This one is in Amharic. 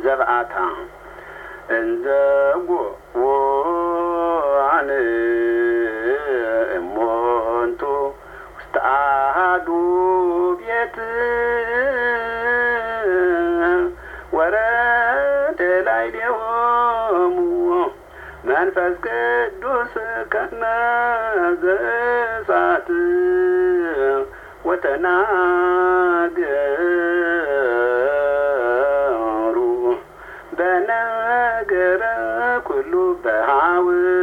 ዘብአታ እንዘጎ ወአነ እሞንቱ ውስተ አሐዱ ቤት ወረደ ላዕሌሆሙ መንፈስ ቅዱስ ከመ ዘእሳት ወተናገሩ በነገረ ኩሉ በሃው